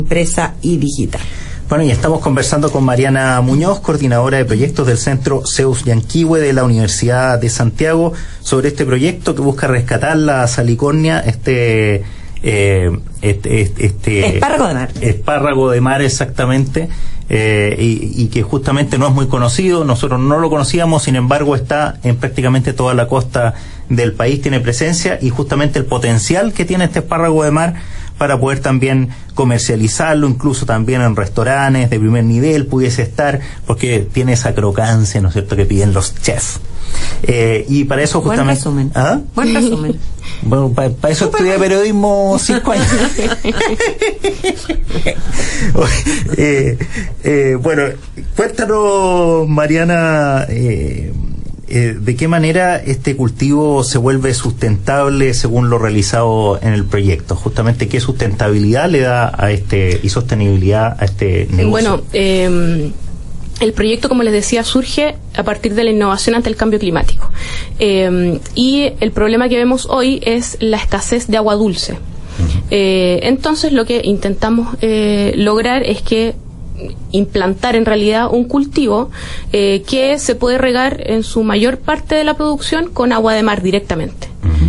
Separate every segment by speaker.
Speaker 1: empresa y digital.
Speaker 2: Bueno, y estamos conversando con Mariana Muñoz, coordinadora de proyectos del Centro Zeus Yanquihue de la Universidad de Santiago, sobre este proyecto que busca rescatar la salicornia,
Speaker 1: espárrago de mar.
Speaker 2: Espárrago de mar, exactamente, y que justamente no es muy conocido. Nosotros no lo conocíamos, sin embargo está en prácticamente toda la costa del país, tiene presencia, y justamente el potencial que tiene este espárrago de mar para poder también comercializarlo, incluso también en restaurantes de primer nivel pudiese estar, porque tiene esa crocancia, ¿no es cierto?, que piden los chefs. Y para eso justamente...
Speaker 1: Buen resumen.
Speaker 2: ¿Ah?
Speaker 1: Buen resumen.
Speaker 2: Bueno, para eso estudié periodismo 5 años. Bueno, cuéntanos, Mariana, ¿de qué manera este cultivo se vuelve sustentable según lo realizado en el proyecto? Justamente, ¿qué sustentabilidad le da y sostenibilidad a este negocio?
Speaker 3: Bueno, el proyecto, como les decía, surge a partir de la innovación ante el cambio climático. Y el problema que vemos hoy es la escasez de agua dulce. Entonces, lo que intentamos lograr es que implantar en realidad un cultivo que se puede regar en su mayor parte de la producción con agua de mar directamente.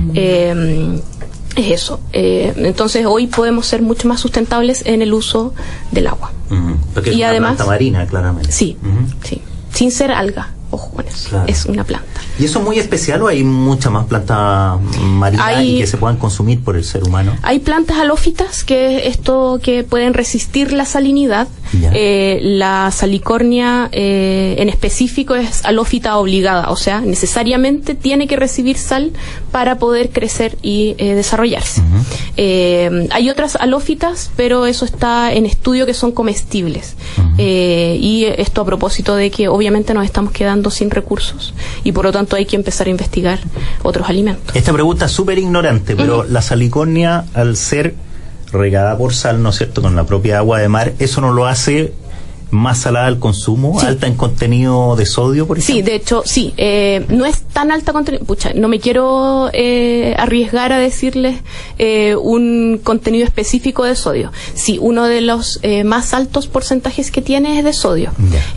Speaker 3: Es eso. Entonces hoy podemos ser mucho más sustentables en el uso del agua.
Speaker 2: Porque es
Speaker 3: y
Speaker 2: una
Speaker 3: además,
Speaker 2: planta marina, claramente.
Speaker 3: Sí, sí. Sin ser alga. Ojo con eso, claro. Es una planta.
Speaker 2: ¿Y eso es muy especial o hay muchas más plantas marinas y que se puedan consumir por el ser humano?
Speaker 3: Hay plantas halófitas, que es esto que pueden resistir la salinidad. La salicornia en específico es halófita obligada, o sea, necesariamente tiene que recibir sal para poder crecer y desarrollarse. Hay otras halófitas, pero eso está en estudio, que son comestibles. Y esto a propósito de que obviamente nos estamos quedando sin recursos y por lo tanto hay que empezar a investigar otros alimentos.
Speaker 2: Esta pregunta es súper ignorante, pero la salicornia, al ser regada por sal, ¿no es cierto?, con la propia agua de mar, ¿eso no lo hace más salada al consumo? Sí. ¿Alta en contenido de sodio, por ejemplo?
Speaker 3: Sí, de hecho, sí. No es tan alta contenido. Pucha, no me quiero arriesgar a decirles un contenido específico de sodio. Sí, uno de los más altos porcentajes que tiene es de sodio.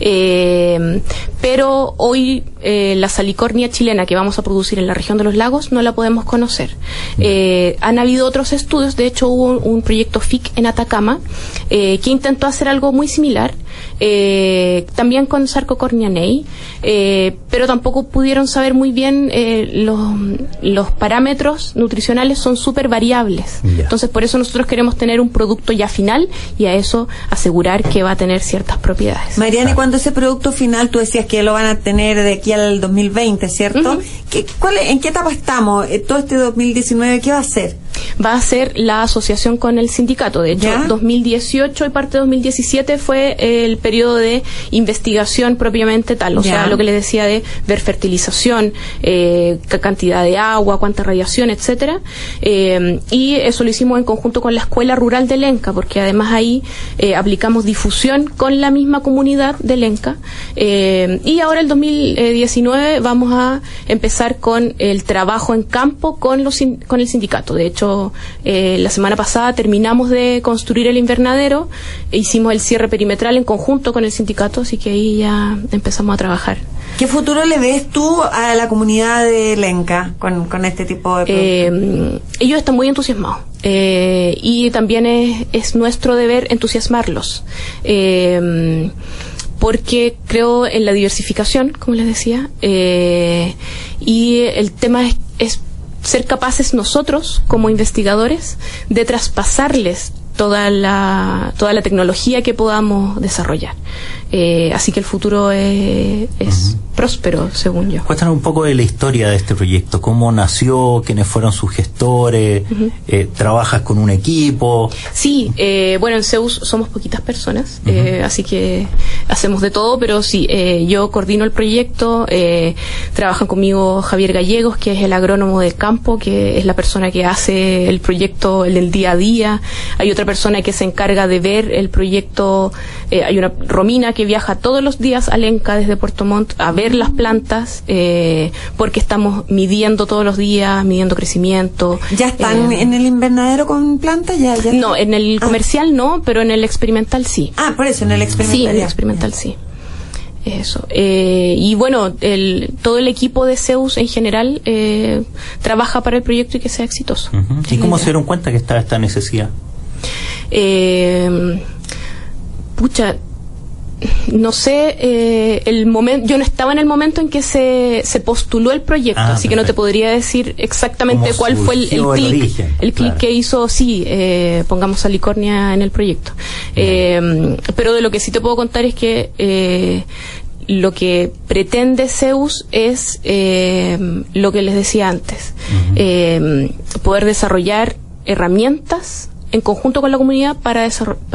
Speaker 3: Pero hoy la salicornia chilena que vamos a producir en la región de los lagos no la podemos conocer. Han habido otros estudios. De hecho, hubo un proyecto FIC en Atacama que intentó hacer algo muy similar. También con Sarcocornia nei, pero tampoco pudieron saber muy bien los parámetros nutricionales son súper variables. Entonces por eso nosotros queremos tener un producto ya final y a eso asegurar que va a tener ciertas propiedades.
Speaker 1: Mariana, y cuando ese producto final, tú decías que lo van a tener de aquí al 2020, ¿cierto? ¿En qué etapa estamos? Todo este 2019, ¿qué va a ser?
Speaker 3: Va a ser la asociación con el sindicato. De hecho, 2018 y parte de 2017 fue el periodo de investigación propiamente tal, o sea, lo que les decía de ver fertilización, qué cantidad de agua, cuánta radiación, etcétera, y eso lo hicimos en conjunto con la Escuela Rural de Lenca, porque además ahí aplicamos difusión con la misma comunidad de Lenca, y ahora el 2019 vamos a empezar con el trabajo en campo con el sindicato. De hecho, la semana pasada terminamos de construir el invernadero, hicimos el cierre perimetral en conjunto con el sindicato, así que ahí ya empezamos a trabajar.
Speaker 1: ¿Qué futuro le ves tú a la comunidad de Lenca con este tipo de productos?
Speaker 3: Ellos están muy entusiasmados. Y también es nuestro deber entusiasmarlos. Porque creo en la diversificación, como les decía, y el tema es ser capaces nosotros, como investigadores, de traspasarles toda la tecnología que podamos desarrollar. Así que el futuro es próspero, según yo.
Speaker 2: Cuéntanos un poco de la historia de este proyecto, cómo nació, quiénes fueron sus gestores, trabajas con un equipo.
Speaker 3: Sí, bueno, en Zeus somos poquitas personas, así que hacemos de todo, pero sí, yo coordino el proyecto, trabajan conmigo Javier Gallegos, que es el agrónomo del campo, que es la persona que hace el proyecto el día a día. Hay otra persona que se encarga de ver el proyecto, hay una Romina que que viaja todos los días a Lenca desde Puerto Montt a ver las plantas, porque estamos midiendo todos los días, midiendo crecimiento.
Speaker 1: ¿Ya están en el invernadero con plantas? ¿Ya
Speaker 3: no, en el comercial no, pero en el experimental sí.
Speaker 1: Ah, por eso, en el experimental.
Speaker 3: Sí, en el experimental sí. Eso. Y bueno, todo el equipo de Zeus en general trabaja para el proyecto y que sea exitoso.
Speaker 2: ¿Y cómo se dieron cuenta que estaba esta necesidad?
Speaker 3: No sé, yo no estaba en el momento en que se postuló el proyecto, así que no te podría decir exactamente cuál fue el clic que hizo, pongamos Salicornia en el proyecto. Pero de lo que sí te puedo contar es que lo que pretende Zeus es lo que les decía antes, poder desarrollar herramientas en conjunto con la comunidad para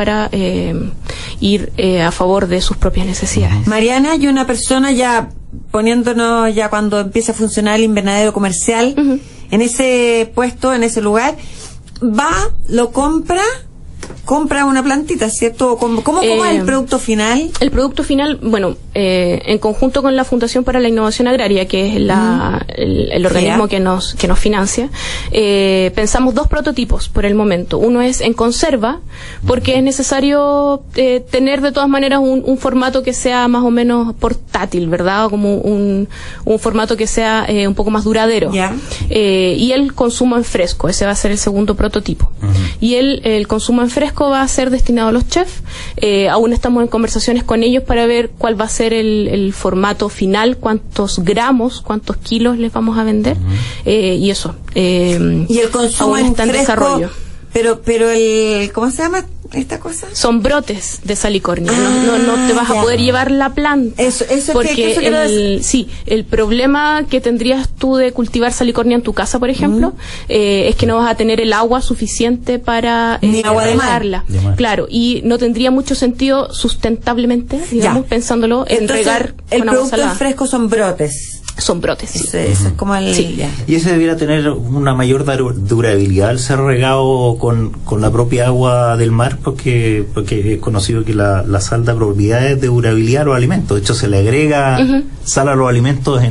Speaker 3: ir a favor de sus propias necesidades.
Speaker 1: Mariana, y una persona ya poniéndonos ya cuando empieza a funcionar el invernadero comercial, en ese puesto, en ese lugar, va, lo compra una plantita, ¿cierto? ¿Cómo es el producto final?
Speaker 3: El producto final, bueno, en conjunto con la Fundación para la Innovación Agraria, que es el organismo que nos financia, pensamos 2 prototipos por el momento. Uno es en conserva, porque es necesario tener de todas maneras un formato que sea más o menos portátil, ¿verdad? Como un formato que sea un poco más duradero. Y el consumo en fresco, ese va a ser el segundo prototipo. Y el consumo en fresco va a ser destinado a los chefs. Aún estamos en conversaciones con ellos para ver cuál va a ser el formato final, cuántos gramos, cuántos kilos les vamos a vender, y eso.
Speaker 1: Y el consumo
Speaker 3: aún está en
Speaker 1: fresco,
Speaker 3: desarrollo.
Speaker 1: Pero ¿cómo se llama esta cosa?
Speaker 3: Son brotes de Salicornia. No te vas a poder llevar la planta.
Speaker 1: Eso
Speaker 3: porque el problema que tendrías tú de cultivar Salicornia en tu casa, por ejemplo, es que no vas a tener el agua suficiente para regarla. Claro, y no tendría mucho sentido sustentablemente, digamos, pensándolo en regar
Speaker 1: el
Speaker 3: con agua
Speaker 1: producto
Speaker 3: salada.
Speaker 1: Fresco son brotes.
Speaker 3: Son brotes, sí.
Speaker 1: Eso es como
Speaker 2: Y ese debiera tener una mayor durabilidad al ser regado con la propia agua del mar, porque es conocido que la sal da propiedades de durabilidad a los alimentos. De hecho, se le agrega sal a los alimentos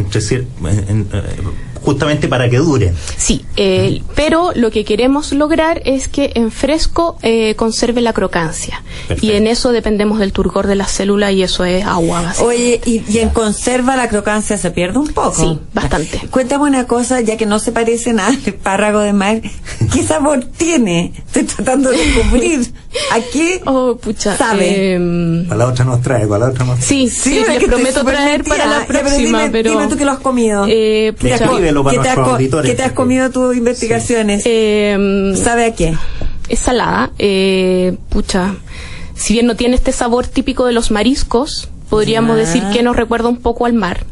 Speaker 2: justamente para que dure.
Speaker 3: Sí, pero lo que queremos lograr es que en fresco conserve la crocancia. Perfecto. Y en eso dependemos del turgor de la célula, y eso es agua básicamente.
Speaker 1: Oye, y en conserva la crocancia se pierde un poco.
Speaker 3: Sí, bastante.
Speaker 1: Cuéntame una cosa, ya que no se parece nada al espárrago de mar, ¿qué sabor tiene? Estoy tratando de descubrir. ¿A qué sabe?
Speaker 2: Para la otra nos trae,
Speaker 3: Sí, les prometo traer para la próxima, pero
Speaker 1: dime tú que lo has comido. ¿Qué te has comido tus investigaciones? ¿Sabe a qué?
Speaker 3: Es salada. Si bien no tiene este sabor típico de los mariscos, podríamos decir que nos recuerda un poco al mar.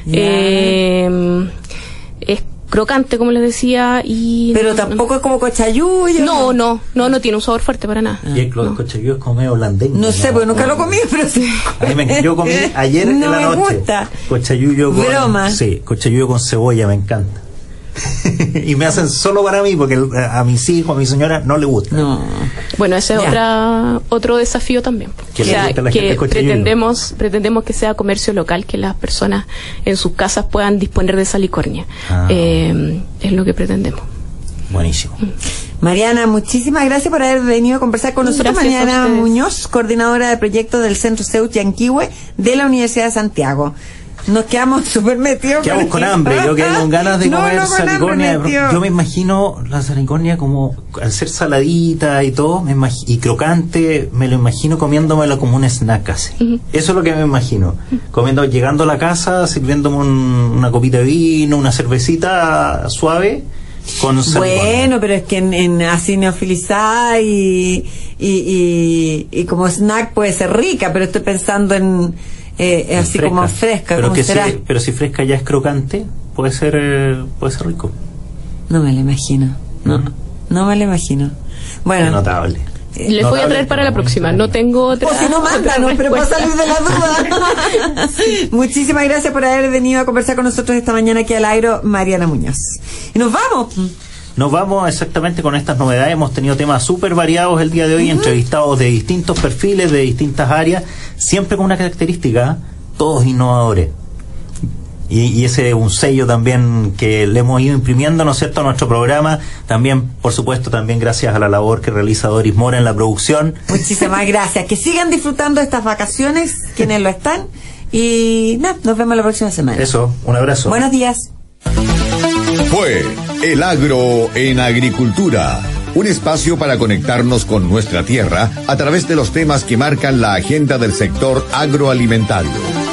Speaker 3: Es crocante, como les decía,
Speaker 1: pero tampoco es como cochayuyo.
Speaker 3: No tiene un sabor fuerte para nada.
Speaker 2: Y el cochayuyo es como medio blandengue.
Speaker 1: No sé, porque nunca lo comí, pero sí.
Speaker 2: Yo comí ayer en la noche.
Speaker 1: Gusta.
Speaker 2: Cochayuyo con cebolla, me encanta. Y me hacen solo para mí, porque a mis hijos, a mi señora no le gusta.
Speaker 1: No.
Speaker 3: Bueno, ese es otro desafío también. Que pretendemos que sea comercio local, que las personas en sus casas puedan disponer de Salicornia. Es lo que pretendemos.
Speaker 2: Buenísimo.
Speaker 1: Mariana, muchísimas gracias por haber venido a conversar con nosotros. Mariana Muñoz, coordinadora de proyectos del Centro Zeus Yanquihue de la Universidad de Santiago. Nos quedamos súper metidos.
Speaker 2: Quedamos con hambre. Yo quedé con ganas de comer Salicornia. Yo me imagino la Salicornia como, al ser saladita y todo, y crocante, me lo imagino comiéndomela como un snack así. Eso es lo que me imagino. Llegando a la casa, sirviéndome una copita de vino, una cervecita suave con Salicornia.
Speaker 1: Bueno, pero es que en así neofilizada y como snack puede ser rica, pero estoy pensando en así fresca, como fresca.
Speaker 2: Pero si fresca ya es crocante, puede ser rico.
Speaker 1: No me lo imagino. No me lo imagino. Bueno,
Speaker 2: es notable.
Speaker 3: Les voy a traer para la próxima. No tengo otra.
Speaker 1: O si no, mándanos, pero para salir de la duda. Muchísimas gracias por haber venido a conversar con nosotros esta mañana aquí al aire, Mariana Muñoz. Y nos vamos.
Speaker 2: Nos vamos exactamente con estas novedades. Hemos tenido temas súper variados el día de hoy, entrevistados de distintos perfiles, de distintas áreas, siempre con una característica, todos innovadores. Y ese es un sello también que le hemos ido imprimiendo, ¿no es cierto?, a nuestro programa. También, por supuesto, también gracias a la labor que realiza Doris Mora en la producción.
Speaker 1: Muchísimas gracias. Que sigan disfrutando de estas vacaciones, quienes lo están. Y nada, nos vemos la próxima semana.
Speaker 2: Eso, un abrazo.
Speaker 1: Buenos días.
Speaker 4: Fue El Agro en Agricultura, un espacio para conectarnos con nuestra tierra a través de los temas que marcan la agenda del sector agroalimentario.